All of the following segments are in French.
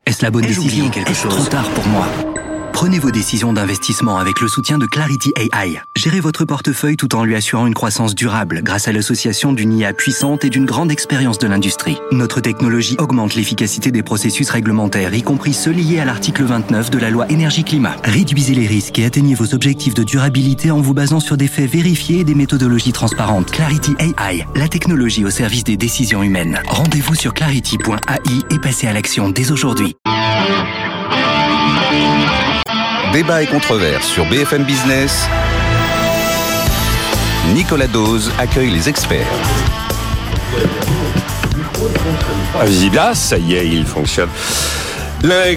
Est-ce la bonne décision? Est-ce trop tard pour moi? Prenez vos décisions d'investissement avec le soutien de Clarity AI. Gérez votre portefeuille tout en lui assurant une croissance durable grâce à l'association d'une IA puissante et d'une grande expérience de l'industrie. Notre technologie augmente l'efficacité des processus réglementaires, y compris ceux liés à l'article 29 de la loi Énergie-Climat. Réduisez les risques et atteignez vos objectifs de durabilité en vous basant sur des faits vérifiés et des méthodologies transparentes. Clarity AI, la technologie au service des décisions humaines. Rendez-vous sur clarity.ai et passez à l'action dès aujourd'hui. Débat et controverse sur BFM Business. Nicolas Dose accueille les experts. Visible, ça y est, il fonctionne. Bah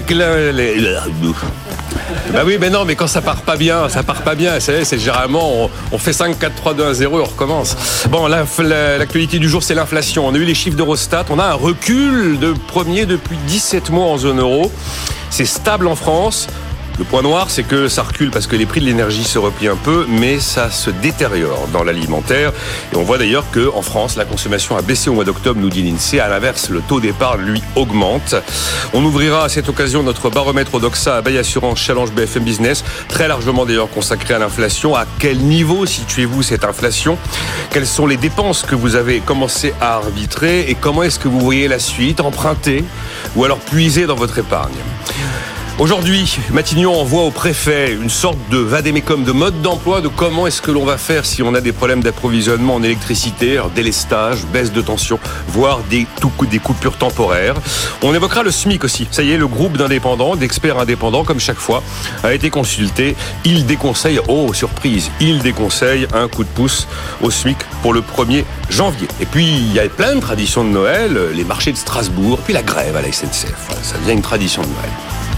oui, mais non, mais quand ça part pas bien. C'est généralement, on fait 5, 4, 3, 2, 1, 0 et on recommence. Bon, l'actualité du jour, c'est l'inflation. On a eu les chiffres d'Eurostat. On a un recul de premier depuis 17 mois en zone euro. C'est stable en France. Le point noir, c'est que ça recule parce que les prix de l'énergie se replient un peu, mais ça se détériore dans l'alimentaire. Et on voit d'ailleurs qu'en France, la consommation a baissé au mois d'octobre, nous dit l'INSEE. À l'inverse, le taux d'épargne, lui, augmente. On ouvrira à cette occasion notre baromètre Odoxa à Bay Assurance Challenge BFM Business, très largement d'ailleurs consacré à l'inflation. À quel niveau situez-vous cette inflation? Quelles sont les dépenses que vous avez commencé à arbitrer? Et comment est-ce que vous voyez la suite? Emprunter ou alors puiser dans votre épargne? Aujourd'hui, Matignon envoie au préfet une sorte de vade-mecum, de mode d'emploi, de comment est-ce que l'on va faire si on a des problèmes d'approvisionnement en électricité, alors délestage, baisse de tension, voire des coupures temporaires. On évoquera le SMIC aussi. Ça y est, le groupe d'indépendants, d'experts indépendants, comme chaque fois, a été consulté. Il déconseille, surprise, un coup de pouce au SMIC pour le 1er janvier. Et puis, il y a plein de traditions de Noël, les marchés de Strasbourg, puis la grève à la SNCF. Ça devient une tradition de Noël.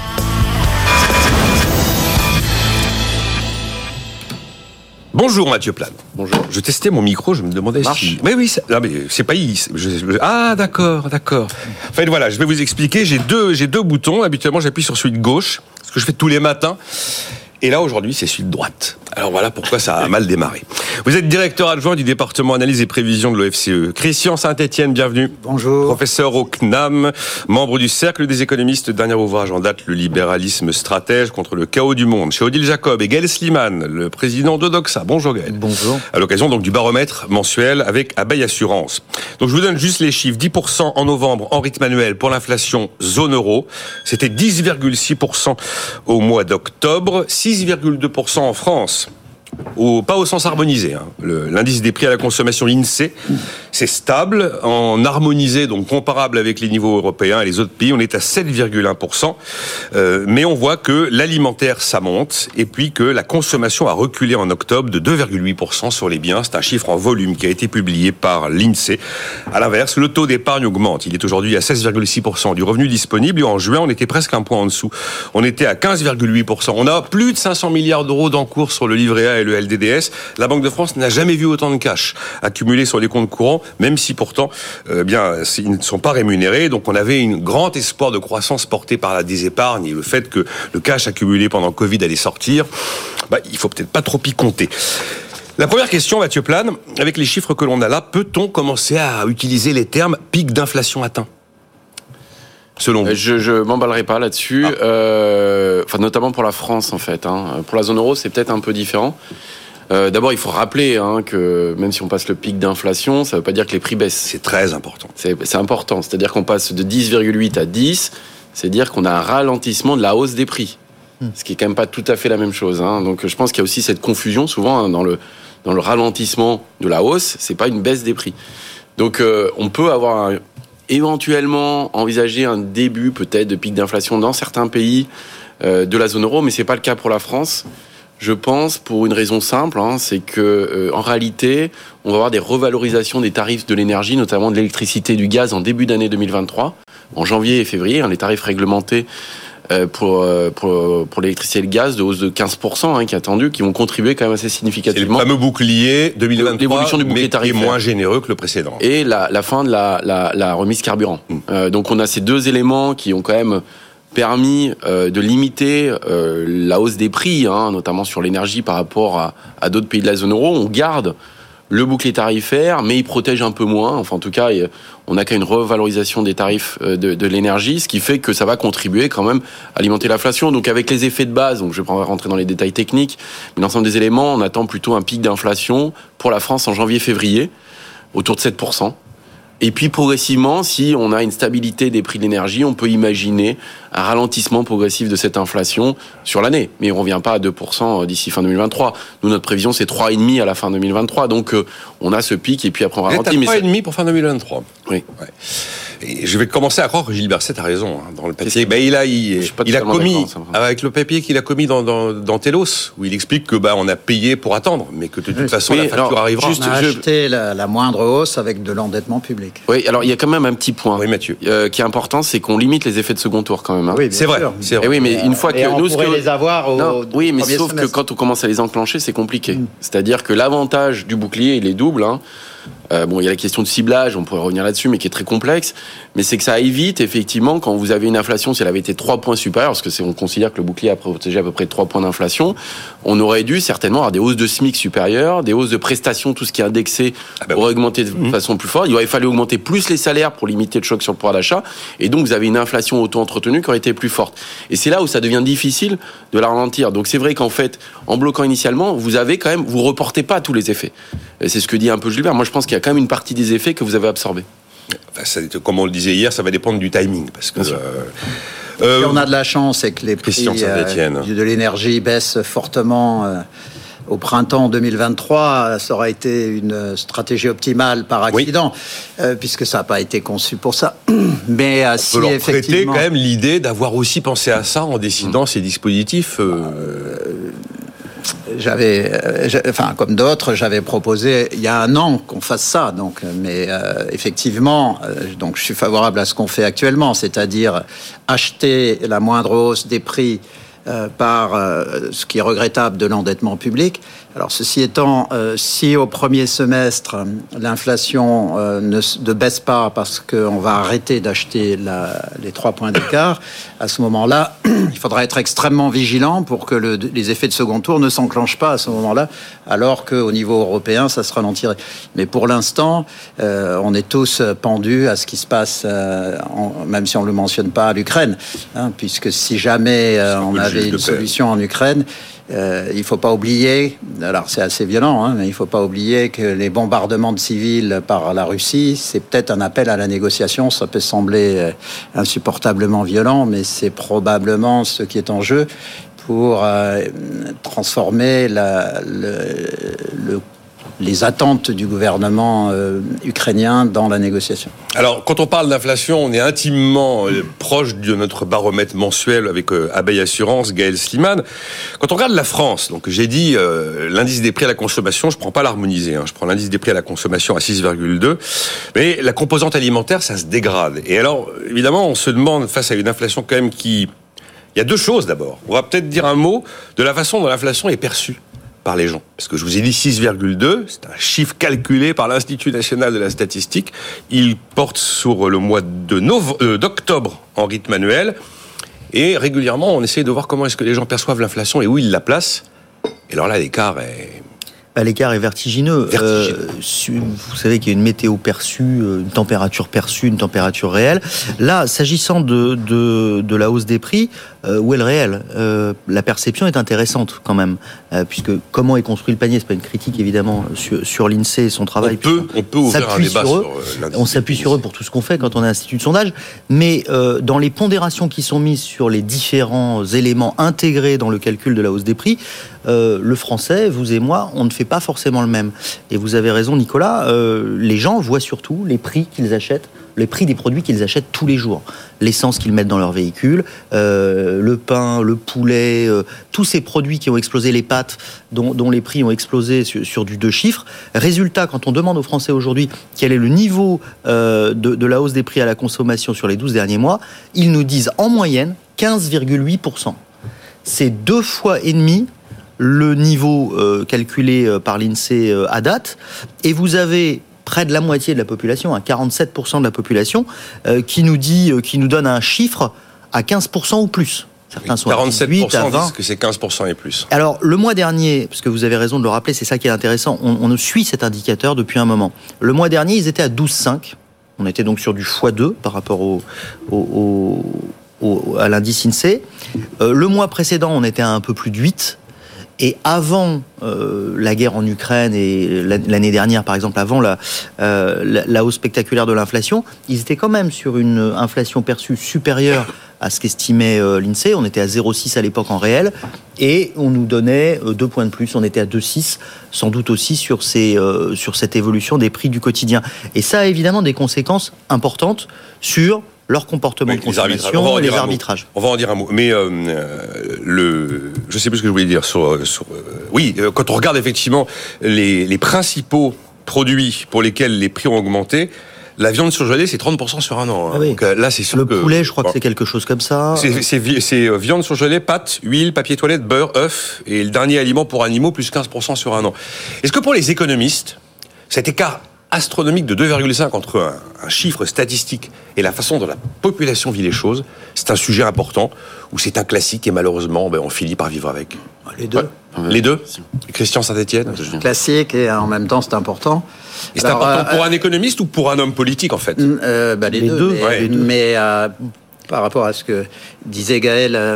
Bonjour Mathieu Plane. Bonjour. Je testais mon micro, je me demandais si... Mais c'est pas... Ah, d'accord. En fait, voilà, je vais vous expliquer. J'ai deux boutons. Habituellement, j'appuie sur celui de gauche, ce que je fais tous les matins. Et là, aujourd'hui, c'est celui de droite. Alors voilà pourquoi ça a mal démarré. Vous êtes directeur adjoint du département analyse et prévision de l'OFCE. Christian Saint-Etienne, bienvenue. Bonjour. Professeur au CNAM, membre du Cercle des économistes, dernier ouvrage en date, Le libéralisme stratège contre le chaos du monde, chez Odile Jacob, et Gaël Sliman, le président d'Odoxa. Bonjour Gaël. Bonjour. À l'occasion donc du baromètre mensuel avec Bay Assurance. Donc je vous donne juste les chiffres. 10% en novembre en rythme annuel pour l'inflation zone euro. C'était 10,6% au mois d'octobre. 6,2% en France. Pas au sens harmonisé. L'indice des prix à la consommation INSEE, c'est stable, en harmonisé, donc comparable avec les niveaux européens et les autres pays, on est à 7,1%. Mais on voit que l'alimentaire, ça monte, et puis que la consommation a reculé en octobre de 2,8% sur les biens. C'est un chiffre en volume qui a été publié par l'INSEE. À l'inverse, le taux d'épargne augmente. Il est aujourd'hui à 16,6% du revenu disponible, et en juin, on était presque un point en dessous. On était à 15,8%. On a plus de 500 milliards d'euros d'encours sur le livret A et le LDDS. La Banque de France n'a jamais vu autant de cash accumulé sur les comptes courants, même si pourtant, ils ne sont pas rémunérés. Donc on avait un grand espoir de croissance porté par la désépargne et le fait que le cash accumulé pendant Covid allait sortir. Il faut peut-être pas trop y compter. La première question, Mathieu Plane, avec les chiffres que l'on a là, peut-on commencer à utiliser les termes pic d'inflation atteint ? Selon vous. Je m'emballerai pas là-dessus, notamment pour la France en fait. Pour la zone euro, c'est peut-être un peu différent. D'abord, il faut rappeler que même si on passe le pic d'inflation, ça ne veut pas dire que les prix baissent. C'est très important. C'est important, c'est-à-dire qu'on passe de 10,8 à 10, c'est-à-dire qu'on a un ralentissement de la hausse des prix, ce qui est quand même pas tout à fait la même chose. Donc je pense qu'il y a aussi cette confusion souvent dans le ralentissement de la hausse, c'est pas une baisse des prix. Donc on peut avoir éventuellement envisager un début peut-être de pic d'inflation dans certains pays de la zone euro, mais c'est pas le cas pour la France. Je pense pour une raison simple, c'est que en réalité, on va avoir des revalorisations des tarifs de l'énergie, notamment de l'électricité et du gaz en début d'année 2023, en janvier et février, les tarifs réglementés pour l'électricité et le gaz de hausse de 15% qui est attendu, qui vont contribuer quand même assez significativement. C'est le fameux bouclier 2023, l'évolution du bouclier tarifaire, qui est moins généreux que le précédent. Et la fin de la remise carburant. Donc on a ces deux éléments qui ont quand même permis de limiter la hausse des prix, notamment sur l'énergie par rapport à d'autres pays de la zone euro. On garde le bouclier tarifaire, mais il protège un peu moins. Enfin, en tout cas, on n'a qu'à une revalorisation des tarifs de l'énergie, ce qui fait que ça va contribuer quand même à alimenter l'inflation. Donc, avec les effets de base, donc je vais pas rentrer dans les détails techniques, mais l'ensemble des éléments, on attend plutôt un pic d'inflation pour la France en janvier-février, autour de 7%. Et puis progressivement, si on a une stabilité des prix de l'énergie, on peut imaginer un ralentissement progressif de cette inflation sur l'année. Mais on ne revient pas à 2% d'ici fin 2023. Nous, notre prévision, c'est 3,5% à la fin 2023. Donc, on a ce pic et puis après on ralentit. Mais 3,5% pour fin 2023. Oui. Ouais. Et je vais commencer à croire que Gilles Berset a raison. Dans le papier, il a commis, avec le papier qu'il a commis dans Telos, où il explique que on a payé pour attendre, mais que de toute façon, la facture arrivera. On a acheté la moindre hausse avec de l'endettement public. Oui, alors il y a quand même un petit point Mathieu. Qui est important, c'est qu'on limite les effets de second tour quand même. Hein. Oui, c'est vrai. C'est vrai. Oui, mais une fois que on pourrait les avoir oui, mais sauf que quand on commence à les enclencher, c'est compliqué. C'est-à-dire que l'avantage du bouclier, il est double. Il y a la question de ciblage, on pourrait revenir là-dessus, mais qui est très complexe. Mais c'est que ça évite, effectivement, quand vous avez une inflation, si elle avait été 3 points supérieure, parce que on considère que le bouclier a protégé à peu près 3 points d'inflation, on aurait dû certainement avoir des hausses de SMIC supérieures, des hausses de prestations, tout ce qui est indexé aurait augmenté de façon plus forte. Il aurait fallu augmenter plus les salaires pour limiter le choc sur le pouvoir d'achat. Et donc, vous avez une inflation auto-entretenue qui aurait été plus forte. Et c'est là où ça devient difficile de la ralentir. Donc, c'est vrai qu'en fait, en bloquant initialement, vous reportez pas tous les effets. Et c'est ce que dit un peu Gilbert. Moi, je pense qu'il y a quand même une partie des effets que vous avez absorbés. Enfin, comme on le disait hier, ça va dépendre du timing. Parce que, on a de la chance, c'est que les prix de l'énergie baissent fortement au printemps 2023. Ça aurait été une stratégie optimale par accident, puisque ça n'a pas été conçu pour ça. Mais si on peut leur effectivement... prêter quand même l'idée d'avoir aussi pensé à ça en décidant ces dispositifs. Comme d'autres, j'avais proposé il y a 1 an qu'on fasse ça. Mais effectivement, je suis favorable à ce qu'on fait actuellement, c'est-à-dire acheter la moindre hausse des prix par ce qui est regrettable de l'endettement public. Alors, ceci étant, si au premier semestre, l'inflation ne baisse pas parce qu'on va arrêter d'acheter les 3 points d'écart, à ce moment-là, il faudra être extrêmement vigilant pour que les effets de second tour ne s'enclenchent pas à ce moment-là, alors qu'au niveau européen, ça se ralentirait. Mais pour l'instant, on est tous pendus à ce qui se passe, même si on ne le mentionne pas, à l'Ukraine, puisque si jamais on avait une solution en Ukraine, il ne faut pas oublier, alors c'est assez violent, mais il ne faut pas oublier que les bombardements de civils par la Russie, c'est peut-être un appel à la négociation. Ça peut sembler insupportablement violent, mais c'est probablement ce qui est en jeu pour transformer les attentes du gouvernement ukrainien dans la négociation. Alors, quand on parle d'inflation, on est intimement proche de notre baromètre mensuel avec Abeille Assurance, Gaël Sliman. Quand on regarde la France, donc j'ai dit l'indice des prix à la consommation, je ne prends pas l'harmonisé, je prends l'indice des prix à la consommation à 6,2, mais la composante alimentaire, ça se dégrade. Et alors, évidemment, on se demande, face à une inflation quand même il y a 2 choses d'abord. On va peut-être dire un mot de la façon dont l'inflation est perçue par les gens. Parce que je vous ai dit 6,2, c'est un chiffre calculé par l'Institut national de la statistique. Il porte sur le mois d'octobre en rythme annuel. Et régulièrement, on essaie de voir comment est-ce que les gens perçoivent l'inflation et où ils la placent. Et alors là, l'écart est... L'écart est vertigineux. Vous savez qu'il y a une météo perçue, une température perçue, une température réelle. Là, s'agissant de la hausse des prix, où est le réel ? La perception est intéressante quand même, puisque comment est construit le panier, c'est pas une critique évidemment sur l'INSEE et son travail. On peut ouvrir un débat sur on s'appuie sur eux pour tout ce qu'on fait quand on est institut de sondage, mais dans les pondérations qui sont mises sur les différents éléments intégrés dans le calcul de la hausse des prix, le français, vous et moi, on ne fait pas forcément le même. Et vous avez raison, Nicolas, les gens voient surtout les prix qu'ils achètent, les prix des produits qu'ils achètent tous les jours. L'essence qu'ils mettent dans leur véhicule, le pain, le poulet, tous ces produits qui ont explosé, les pâtes dont les prix ont explosé sur du 2 chiffres. Résultat, quand on demande aux Français aujourd'hui quel est le niveau de la hausse des prix à la consommation sur les 12 derniers mois, ils nous disent en moyenne 15,8%. C'est 2,5 fois le niveau calculé par l'INSEE à date, et vous avez près de la moitié de la population, 47% de la population, qui nous donne un chiffre à 15% ou plus. Certains sont à 18, 47% à 20. disent que c'est 15% et plus. Alors, le mois dernier, parce que vous avez raison de le rappeler, c'est ça qui est intéressant, on suit cet indicateur depuis un moment. Le mois dernier, ils étaient à 12,5. On était donc sur du x2 par rapport à l'indice INSEE. Le mois précédent, on était à un peu plus de 8. Et avant la guerre en Ukraine et l'année dernière, par exemple, avant la hausse spectaculaire de l'inflation, ils étaient quand même sur une inflation perçue supérieure à ce qu'estimait l'INSEE. On était à 0,6 à l'époque en réel, et on nous donnait 2 points de plus. On était à 2,6, sans doute aussi sur cette évolution des prix du quotidien. Et ça a évidemment des conséquences importantes sur leur comportement de consommation et les arbitrages. On va en dire un mot. Mais je sais plus ce que je voulais dire. Oui, quand on regarde effectivement les principaux produits pour lesquels les prix ont augmenté, la viande surgelée, c'est 30% sur un an. Ah oui. Donc là, c'est sûr le poulet, je crois que c'est quelque chose comme ça. C'est viande surgelée, pâtes, huile, papier toilette, beurre, œufs, et le dernier aliment pour animaux, plus 15% sur un an. Est-ce que pour les économistes, cet écart astronomique de 2,5 entre un chiffre statistique et la façon dont la population vit les choses, c'est un sujet important, ou c'est un classique et malheureusement, on finit par vivre avec? Les deux. Ouais. Les deux. Christian Saint-Etienne. Classique, et en même temps, c'est important. Et c'est important pour un économiste ou pour un homme politique, en fait? Les deux. Mais par rapport à ce que disait Gaël,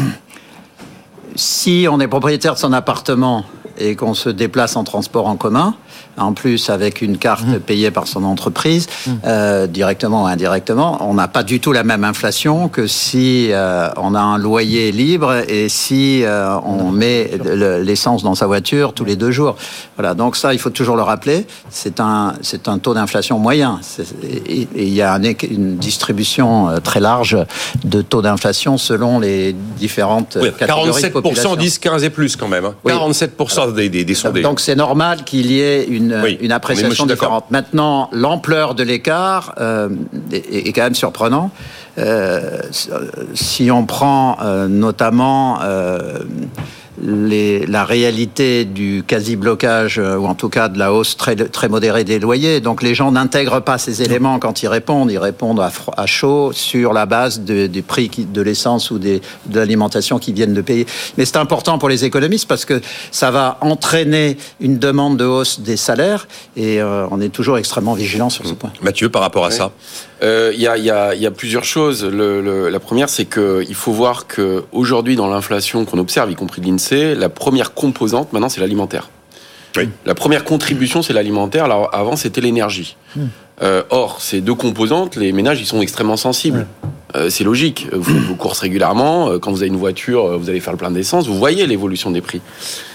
si on est propriétaire de son appartement et qu'on se déplace en transport en commun, en plus avec une carte payée par son entreprise, directement ou indirectement, on n'a pas du tout la même inflation que si on a un loyer libre et si on met l'essence dans sa voiture tous les 2 jours. Voilà, donc ça, il faut toujours le rappeler, c'est un taux d'inflation moyen. Et il y a une distribution très large de taux d'inflation selon les différentes catégories de population. 47%, 10, 15 et plus quand même. Hein. Oui. 47% des sondés. Donc c'est normal qu'il y ait une appréciation différente. Maintenant, l'ampleur de l'écart est quand même surprenant. Si on prend notamment la réalité du quasi-blocage, ou en tout cas de la hausse très, très modérée des loyers. Donc les gens n'intègrent pas ces éléments quand ils répondent à chaud sur la base des prix de l'essence ou de l'alimentation qu'ils viennent de payer. Mais c'est important pour les économistes parce que ça va entraîner une demande de hausse des salaires et on est toujours extrêmement vigilant sur ce point. Mathieu, par rapport à ça, il y a plusieurs choses. La première, c'est qu'il faut voir qu'aujourd'hui, dans l'inflation qu'on observe, y compris de l'INSEE, la première composante, maintenant, c'est l'alimentaire. Oui. La première contribution, c'est l'alimentaire. Alors, avant, c'était l'énergie. Or, ces deux composantes, les ménages, ils sont extrêmement sensibles. C'est logique. Vous faites vos courses régulièrement. Quand vous avez une voiture, vous allez faire le plein d'essence. Vous voyez l'évolution des prix.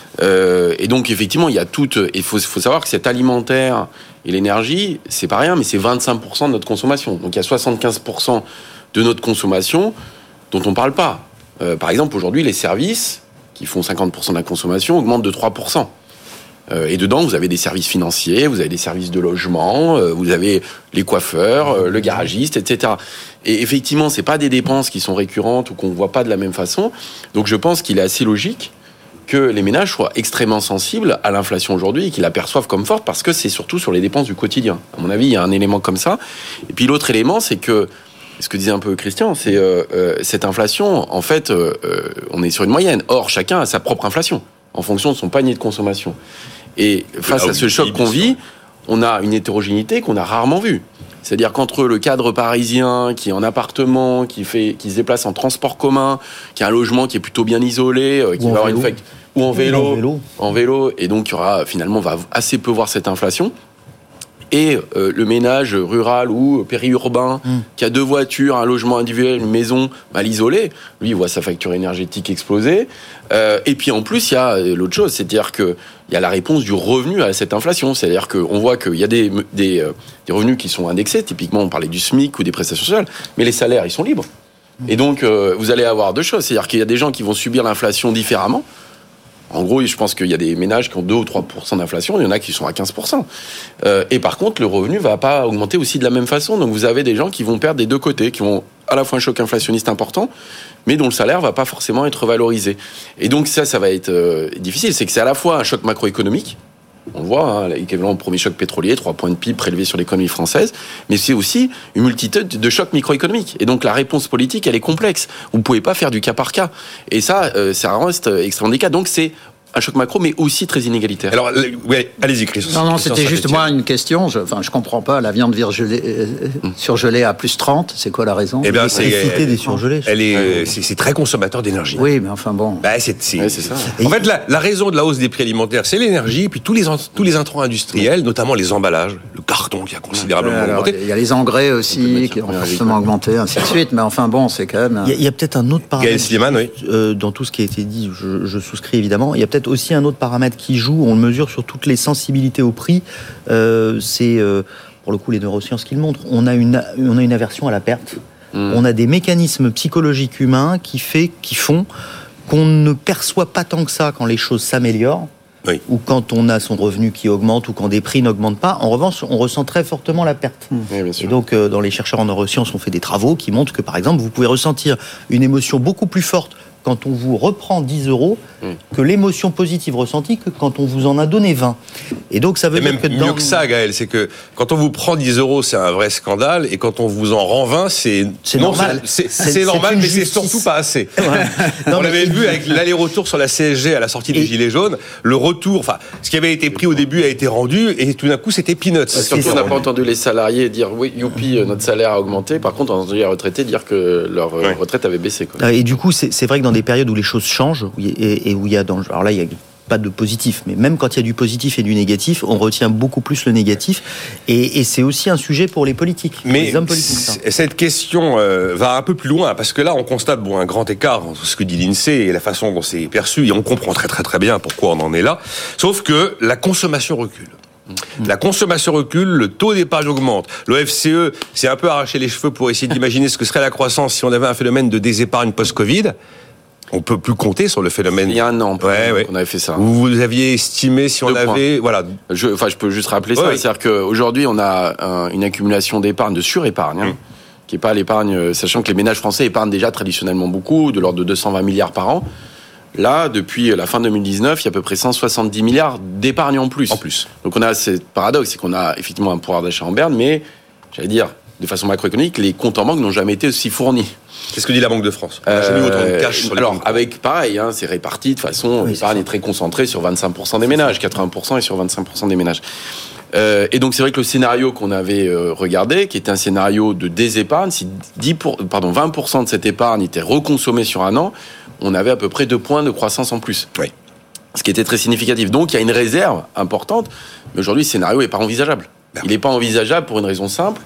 Et donc, effectivement, il y a il faut savoir que cet alimentaire et l'énergie, c'est pas rien, mais c'est 25% de notre consommation. Donc, il y a 75% de notre consommation dont on parle pas. Par exemple, aujourd'hui, les services, qui font 50% de la consommation, augmentent de 3%. Et dedans, vous avez des services financiers, vous avez des services de logement, vous avez les coiffeurs, le garagiste, etc. Et effectivement, c'est pas des dépenses qui sont récurrentes ou qu'on voit pas de la même façon. Donc, je pense qu'il est assez logique que les ménages soient extrêmement sensibles à l'inflation aujourd'hui et qu'ils la perçoivent comme forte parce que c'est surtout sur les dépenses du quotidien. À mon avis, il y a un élément comme ça. Et puis l'autre élément, c'est que, ce que disait un peu Christian, c'est cette inflation, en fait, on est sur une moyenne. Or, chacun a sa propre inflation en fonction de son panier de consommation. Et face à ce choc qu'on vit, on a une hétérogénéité qu'on a rarement vue. C'est-à-dire qu'entre le cadre parisien qui est en appartement, qui se déplace en transport commun, qui a un logement qui est plutôt bien isolé, qui va avoir ou en vélo, et donc il y aura finalement on va assez peu voir cette inflation. Et le ménage rural ou périurbain qui a 2 voitures, un logement individuel, une maison mal isolée, lui il voit sa facture énergétique exploser. Et puis en plus il y a l'autre chose, c'est-à-dire que il y a la réponse du revenu à cette inflation. C'est-à-dire qu'on voit qu'il y a des revenus qui sont indexés. Typiquement, on parlait du SMIC ou des prestations sociales, mais les salaires ils sont libres. Et donc vous allez avoir 2 choses, c'est-à-dire qu'il y a des gens qui vont subir l'inflation différemment. En gros, je pense qu'il y a des ménages qui ont 2 ou 3% d'inflation, il y en a qui sont à 15%. Et par contre, le revenu va pas augmenter aussi de la même façon. Donc vous avez des gens qui vont perdre des 2 côtés, qui vont à la fois un choc inflationniste important, mais dont le salaire va pas forcément être valorisé. Et donc ça va être difficile. C'est que c'est à la fois un choc macroéconomique, On le voit, l'équivalent au premier choc pétrolier, 3 points de PIB prélevés sur l'économie française, mais c'est aussi une multitude de chocs microéconomiques. Et donc la réponse politique, elle est complexe. Vous ne pouvez pas faire du cas par cas. Et ça reste extrêmement délicat. Donc c'est un choc macro, mais aussi très inégalitaire. Alors, oui, allez-y, Christophe. Non, c'était juste moi une question. Je comprends pas. La viande surgelée à plus 30, c'est quoi la raison? Eh bien, c'est des surgelés. C'est très consommateur d'énergie. Oui, mais enfin bon. C'est ça. En fait, la raison de la hausse des prix alimentaires, c'est l'énergie, et puis tous les intrants industriels, notamment les emballages, le carton qui a considérablement augmenté. Il y a les engrais aussi qui ont fortement augmenté, ainsi de suite. Mais enfin bon, c'est quand même. Il y a peut-être un autre paramètre. Gaël Sliman, oui. Dans tout ce qui a été dit, je souscris évidemment. Il y a peut-être aussi un autre paramètre qui joue, on le mesure sur toutes les sensibilités au prix, c'est pour le coup les neurosciences qui le montrent, on a une aversion à la perte, on a des mécanismes psychologiques humains qui font qu'on ne perçoit pas tant que ça quand les choses s'améliorent, oui, ou quand on a son revenu qui augmente, ou quand des prix n'augmentent pas. En revanche, on ressent très fortement la perte. Oui, bien sûr. Et donc, dans les chercheurs en neurosciences, on fait des travaux qui montrent que, par exemple, vous pouvez ressentir une émotion beaucoup plus forte quand on vous reprend 10 euros que l'émotion positive ressentie que quand on vous en a donné 20. Et donc, ça veut dire même que mieux que ça, Gaël, c'est que quand on vous prend 10 euros, c'est un vrai scandale, et quand on vous en rend 20, c'est normal. C'est normal, mais c'est surtout pas assez. On l'avait vu avec l'aller-retour sur la CSG à la sortie des Gilets jaunes, le retour, ce qui avait été pris au début a été rendu, et tout d'un coup, c'était peanuts. Surtout, on n'a pas entendu les salariés dire oui, youpi, notre salaire a augmenté. Par contre, on a entendu les retraités dire que leur retraite avait baissé. Et du coup, c'est vrai que dans des périodes où les choses changent, et où il y a alors là, il y a pas de positif, mais même quand il y a du positif et du négatif, on retient beaucoup plus le négatif, et c'est aussi un sujet pour les politiques, mais les hommes politiques. Cette question va un peu plus loin, parce que là, on constate un grand écart entre ce que dit l'INSEE et la façon dont c'est perçu, et on comprend très très très bien pourquoi on en est là, sauf que la consommation recule. La consommation recule, le taux d'épargne augmente. L'OFCE s'est un peu arraché les cheveux pour essayer d'imaginer ce que serait la croissance si on avait un phénomène de désépargne post-Covid. On peut plus compter sur le phénomène. Il y a un an, qu'on avait fait ça. Vous aviez estimé si on avait, voilà. Je peux juste rappeler ça. C'est-à-dire qu'aujourd'hui, on a une accumulation d'épargne, de surépargne, qui est pas l'épargne, sachant que les ménages français épargnent déjà traditionnellement beaucoup, de l'ordre de 220 milliards par an. Là, depuis la fin 2019, il y a à peu près 170 milliards d'épargne en plus. Donc on a ce paradoxe, c'est qu'on a effectivement un pouvoir d'achat en berne, mais, j'allais dire, de façon macroéconomique, les comptes en banque n'ont jamais été aussi fournis. Qu'est-ce que dit la Banque de France? J'ai mis autant de cash sur les comptes. Avec pareil, c'est réparti de façon, l'épargne est très concentrée sur 25% des ménages, 80% et sur 25% des ménages. Et donc c'est vrai que le scénario qu'on avait regardé, qui était un scénario de désépargne, si 20% de cette épargne était reconsommée sur un an, on avait à peu près 2 points de croissance en plus. Oui. Ce qui était très significatif. Donc il y a une réserve importante, mais aujourd'hui le scénario n'est pas envisageable. Il n'est pas envisageable pour une raison simple.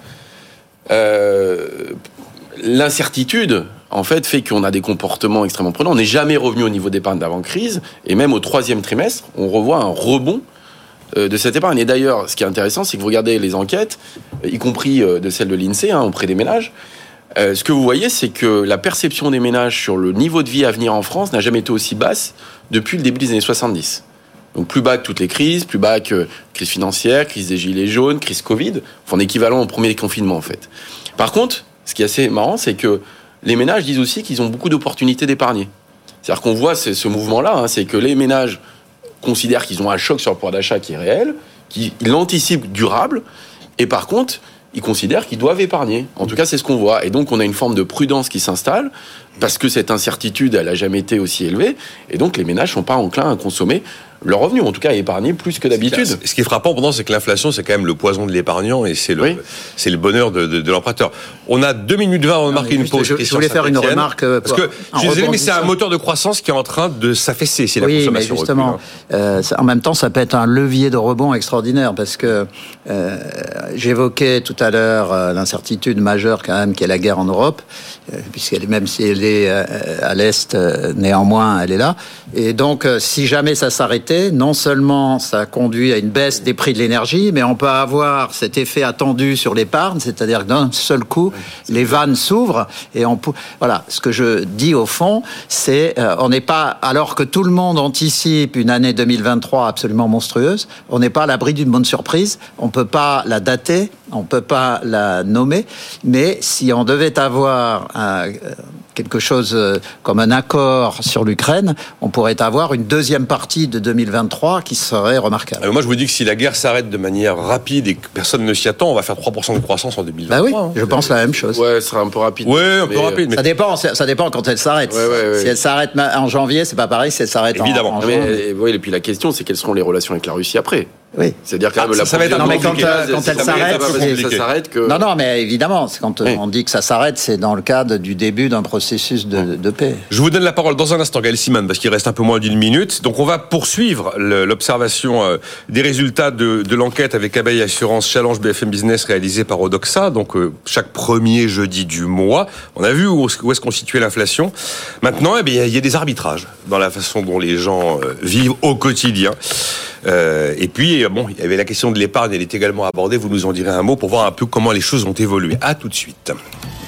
L'incertitude, en fait qu'on a des comportements extrêmement prudents. On n'est jamais revenu au niveau d'épargne d'avant-crise, et même au 3e trimestre, on revoit un rebond de cette épargne. Et d'ailleurs, ce qui est intéressant, c'est que vous regardez les enquêtes, y compris de celles de l'INSEE, auprès des ménages, ce que vous voyez, c'est que la perception des ménages sur le niveau de vie à venir en France n'a jamais été aussi basse depuis le début des années 70. Donc plus bas que toutes les crises, plus bas que crise financière, crise des gilets jaunes, crise Covid, enfin équivalent au premier confinement en fait. Par contre, ce qui est assez marrant, c'est que les ménages disent aussi qu'ils ont beaucoup d'opportunités d'épargner. C'est-à-dire qu'on voit ce mouvement-là, c'est que les ménages considèrent qu'ils ont un choc sur le pouvoir d'achat qui est réel, qu'ils l'anticipent durable, et par contre, ils considèrent qu'ils doivent épargner. En tout cas, c'est ce qu'on voit. Et donc, on a une forme de prudence qui s'installe, parce que cette incertitude, elle n'a jamais été aussi élevée, et donc les ménages ne sont pas enclins à consommer leur revenu, en tout cas à épargner plus que d'habitude. Ce qui est frappant, pendant, c'est que l'inflation, c'est quand même le poison de l'épargnant, et c'est le bonheur de l'emprunteur. On a 2 minutes 20 avant de marquer une pause. Je voulais faire une remarque. Parce que, je suis désolé, mais c'est un moteur de croissance qui est en train de s'affaisser si la consommation recule. Oui, mais justement, en même temps, ça peut être un levier de rebond extraordinaire, parce que j'évoquais tout à l'heure l'incertitude majeure quand même, qui est la guerre en Europe, puisqu'elle, même si elle est à l'Est, néanmoins, elle est là. Et donc, si jamais ça s'arrêtait, non seulement ça conduit à une baisse des prix de l'énergie, mais on peut avoir cet effet attendu sur l'épargne, c'est-à-dire que d'un seul coup, les vannes s'ouvrent et voilà. Ce que je dis au fond, c'est on n'est pas, alors que tout le monde anticipe une année 2023 absolument monstrueuse, on n'est pas à l'abri d'une bonne surprise. On peut pas la dater, on peut pas la nommer, mais si on devait avoir quelque chose comme un accord sur l'Ukraine, on pourrait avoir une deuxième partie de 2023 qui serait remarquable. Alors moi, je vous dis que si la guerre s'arrête de manière rapide et que personne ne s'y attend, on va faire 3% de croissance en 2023. Bah oui, je pense la même chose. Ouais, ce sera un peu rapide. Ouais, un peu rapide. Mais... Ça dépend quand elle s'arrête. Ouais. Si elle s'arrête en janvier, c'est pas pareil si elle s'arrête évidemment. en juin. Et puis la question, c'est quelles seront les relations avec la Russie après. Oui. C'est-à-dire quand même ça va être Non, mais quand compliqué. elle s'arrête, ça s'arrête que... Non, mais évidemment, quand on dit que ça s'arrête, c'est dans le cadre du début d'un processus de paix. Je vous donne la parole dans un instant, Gaël Simon, parce qu'il reste un peu moins d'une minute. Donc on va poursuivre l'observation des résultats de l'enquête avec Abeille Assurance Challenge BFM Business réalisée par Odoxa. Donc chaque premier jeudi du mois, on a vu où est-ce qu'on situait l'inflation. Maintenant, il y a des arbitrages dans la façon dont les gens vivent au quotidien. Et puis, il y avait la question de l'épargne, elle est également abordée. Vous nous en direz un mot pour voir un peu comment les choses ont évolué. À tout de suite.